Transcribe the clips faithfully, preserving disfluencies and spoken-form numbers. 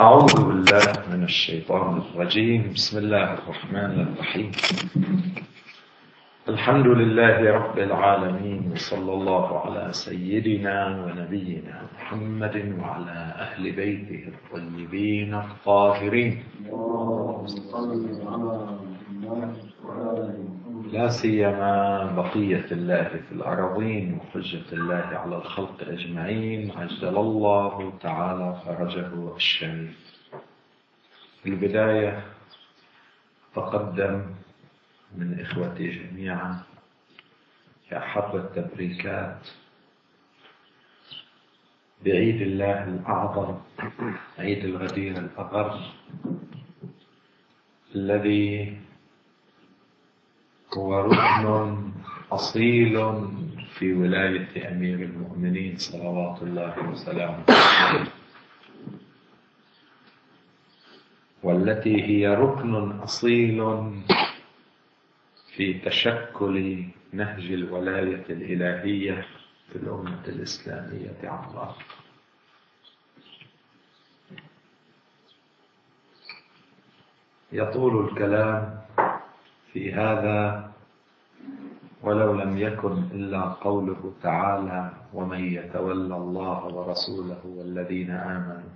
أعوذ بالله من الشيطان الرجيم. بسم الله الرحمن الرحيم. الحمد لله رب العالمين، وصلى الله على سيدنا ونبينا محمد وعلى أهل بيته الطيبين الطاهرين، لا سيما بقية الله في الأراضين وحجة الله على الخلق أجمعين، عجل الله تعالى فرجه الشريف. في البداية تقدم من إخوتي جميعا أحب التبريكات بعيد الله الأعظم، عيد الغدير الأغر، الذي هو ركن أصيل في ولاية أمير المؤمنين صلوات الله وسلامه عليه، والتي هي ركن أصيل في تشكل نهج الولاية الإلهية في الأمة الإسلامية عامة. يطول الكلام في هذا ولو لم يكن إلا قوله تعالى: ومن يتولى الله ورسوله والذين آمنوا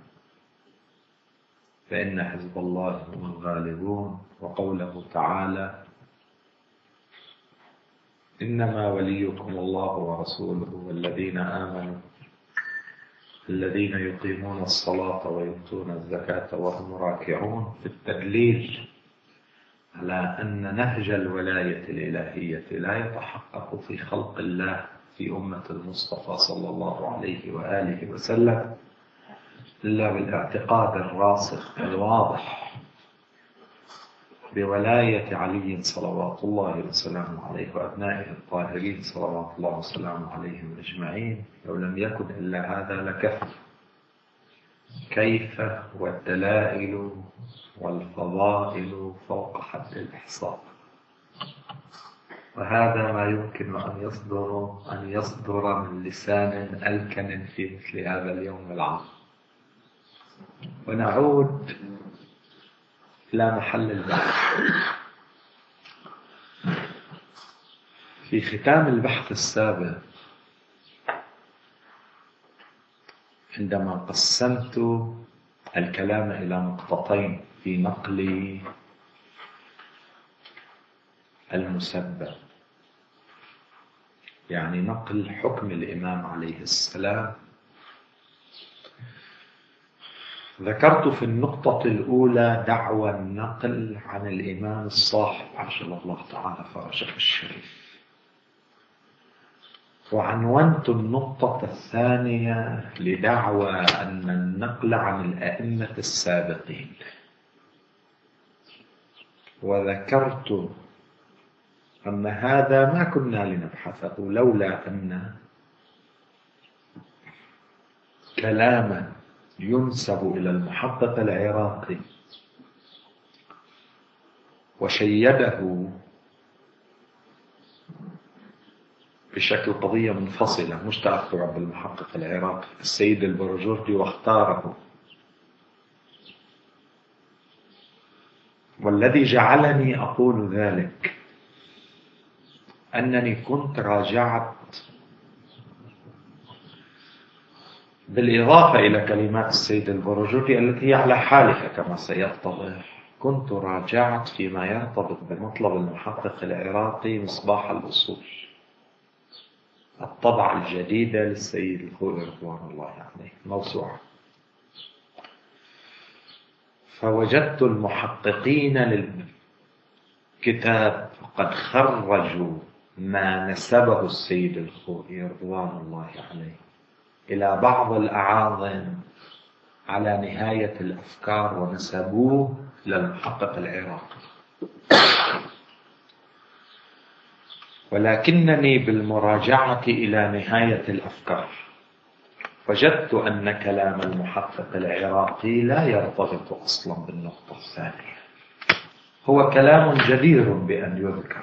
فإن حزب الله هم الغالبون، وقوله تعالى: إنما وليكم الله ورسوله والذين آمنوا الذين يقيمون الصلاة ويؤتون الزكاة وهم راكعون، في التدليل على أن نهج الولاية الإلهية لا يتحقق في خلق الله في أمة المصطفى صلى الله عليه وآله وسلم إلا بالاعتقاد الراسخ الواضح بولاية علي صلوات الله وسلامه عليه وأبنائه الطاهرين صلوات الله وسلامه عليهم أجمعين. لو لم يكن إلا هذا لكفى. كيف والدلائل والفضائل فوق حد الإحصاء، وهذا ما يمكن أن يصدر أن يصدر من لسان ألكن في مثل هذا اليوم العظيم. ونعود إلى محل البحث. في ختام البحث السابق، عندما قسمت الكلام إلى نقطتين في نقل المسبب، يعني نقل حكم الإمام عليه السلام، ذكرت في النقطة الأولى دعوى النقل عن الإمام الصاحب عجل الله تعالى فرجه الشريف، وعنونت النقطة الثانية لدعوى أن النقل عن الأئمة السابقين، وذكرت أن هذا ما كنا لنبحثه لولا أن كلاما ينسب إلى المحقق العراقي وشيده بشكل قضية منفصلة، مش تأثر بالمحقق العراقي، السيد البرجردي، واختاره. والذي جعلني أقول ذلك أنني كنت راجعت بالإضافة إلى كلمات السيد البرجردي التي هي على حالها كما سيتضح، كنت راجعت فيما يرتبط بمطلب المحقق العراقي مصباح الأصول، الطبعة الجديدة للسيد الخوئي رضوان الله عليه، موسوعة. فوجدت المحققين للكتاب قد خرجوا ما نسبه السيد الخوئي رضوان الله عليه إلى بعض الأعاظم على نهاية الأفكار ونسبوه للمحقق العراقي، ولكنني بالمراجعة إلى نهاية الأفكار وجدت أن كلام المحقق العراقي لا يرتبط أصلا بالنقطة الثانية، هو كلام جدير بأن يذكر،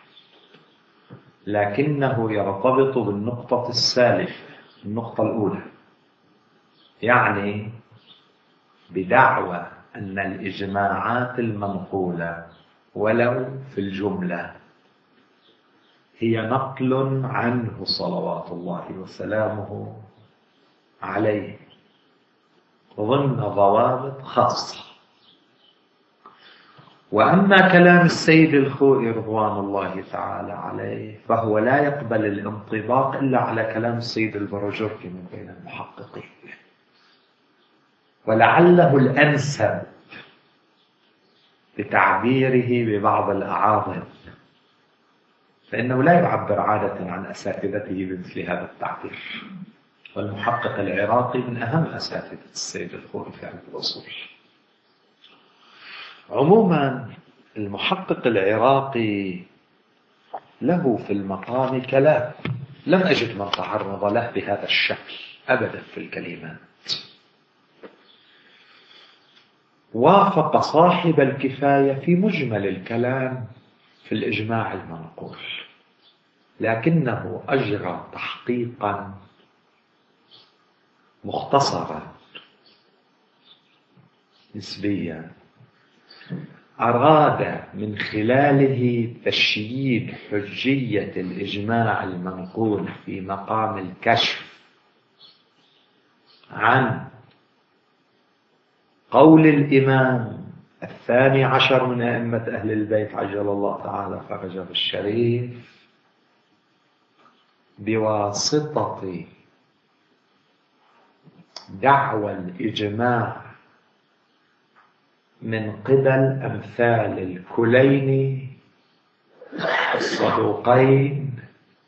لكنه يرتبط بالنقطة السالفة، النقطة الأولى، يعني بدعوى أن الإجماعات المنقولة ولو في الجملة هي نقل عنه صلوات الله وسلامه عليه ضمن ضوابط خاصة. وأما كلام السيد الخوئي رضوان الله تعالى عليه فهو لا يقبل الانطباق إلا على كلام السيد البرجركي من بين المحققين، ولعله الأنسب بتعبيره ببعض الأعاظم، فإنه لا يعبر عادة عن أساتذته بمثل هذا التعبير. والمحقق العراقي من أهم أساتذة السيد الخوئي في علم الأصول. عموما المحقق العراقي له في المقام كلام لم أجد من تعرض له بهذا الشكل أبدا في الكلمات. وافق صاحب الكفاية في مجمل الكلام في الإجماع المنقول، لكنه أجرى تحقيقا مختصرا نسبيا أراد من خلاله تشييد حجية الإجماع المنقول في مقام الكشف عن قول الإمام الثاني عشر من أئمة أهل البيت عجل الله تعالى فرجه الشريف بواسطة دعوى الإجماع من قبل أمثال الكليني الصدوقين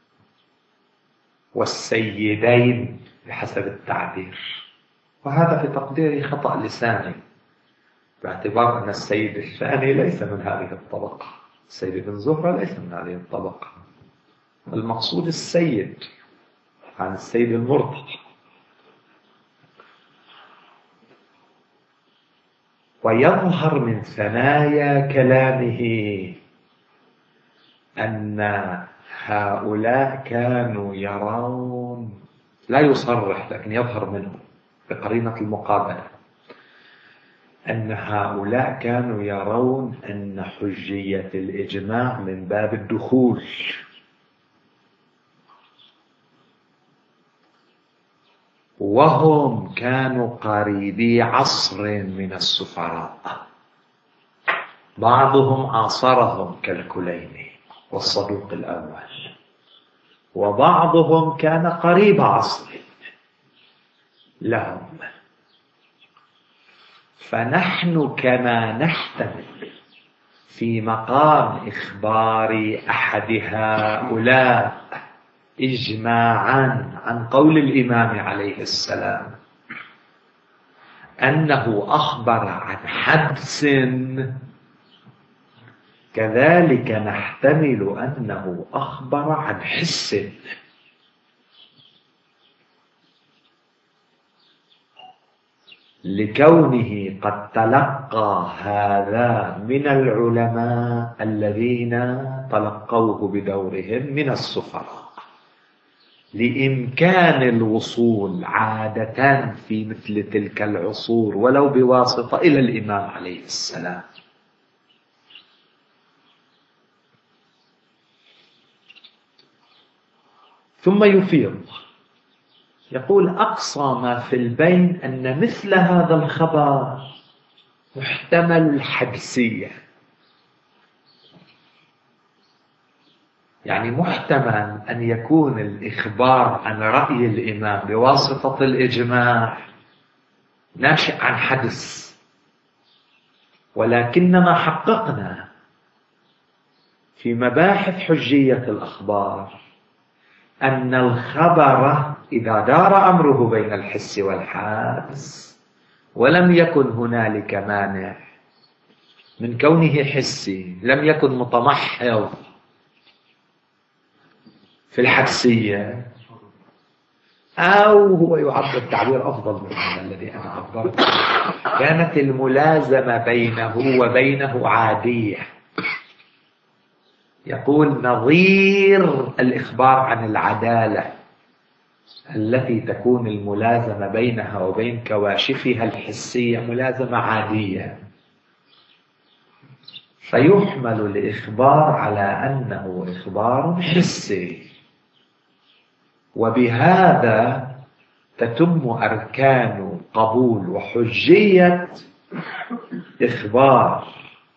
والسيدين بحسب التعبير. وهذا في تقديري خطأ لساني، باعتبار أن السيد الثاني ليس من هذه الطبقة، السيد بن زهرة ليس من هذه الطبقة، المقصود السيد عن السيد المرتضى. ويظهر من ثنايا كلامه أن هؤلاء كانوا يرون، لا يصرح لكن يظهر منه بقرينة المقابلة، أن هؤلاء كانوا يرون أن حجية الإجماع من باب الدخول، وهم كانوا قريبي عصر من السفراء، بعضهم عاصرهم كالكليني والصدوق الأول، وبعضهم كان قريب عصر لهم. فنحن كما نحتمل في مقام إخبار أحد هؤلاء إجماعا عن قول الإمام عليه السلام أنه أخبر عن حدث، كذلك نحتمل أنه أخبر عن حس، لكونه قد تلقى هذا من العلماء الذين تلقوه بدورهم من السفراء، لإمكان الوصول عادة في مثل تلك العصور ولو بواسطة إلى الإمام عليه السلام. ثم يفيض يقول أقصى ما في البين أن مثل هذا الخبر محتمل الحدسية، يعني محتمل أن يكون الإخبار عن رأي الإمام بواسطة الإجماع ناشئ عن حدث، ولكنما حققنا في مباحث حجية الأخبار أن الخبر إذا دار أمره بين الحس والحدس ولم يكن هنالك مانع من كونه حسي، لم يكن متمحض في الحدسية، أو هو يعبر تعبير أفضل من هذا الذي أنا عبرت، كانت الملازمة بينه وبينه عادية، يقول نظير الإخبار عن العدالة التي تكون الملازمة بينها وبين كواشفها الحسية ملازمة عادية، فيحمل الإخبار على أنه إخبار حسي، وبهذا تتم أركان قبول وحجية إخبار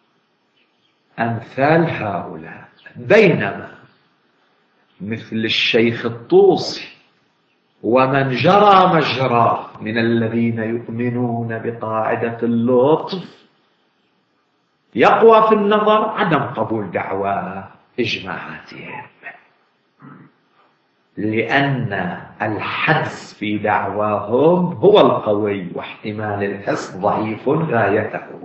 أمثال هؤلاء. بينما مثل الشيخ الطوسي ومن جرى مجراه من الذين يؤمنون بقاعدة اللطف يقوى في النظر عدم قبول دعوى إجماعاتهم، لأن الحدس في دعواهم هو القوي واحتمال الحس ضعيف غايته.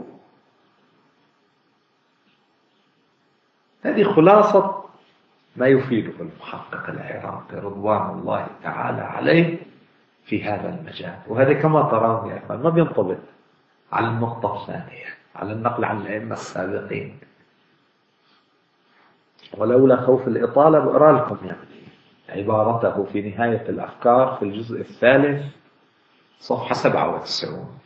هذه خلاصة ما يفيده المحقق العراقي رضوان الله تعالى عليه في هذا المجال. وهذا كما ترون يا إخوان ما بينطبق على النقطة الثانية، على النقل عن الأئمة السابقين. ولولا خوف الإطالة بقرأ لكم يعني عبارته في نهاية الأفكار في الجزء الثالث صفحة سبعة وتسعين.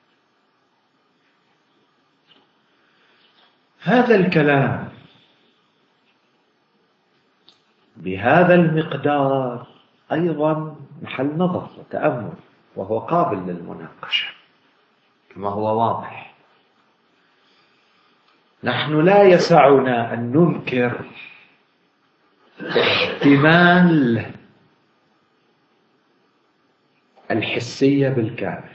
هذا الكلام بهذا المقدار أيضا محل نظر وتأمل، وهو قابل للمناقشة كما هو واضح. نحن لا يسعنا أن ننكر احتمال الحسية بالكامل،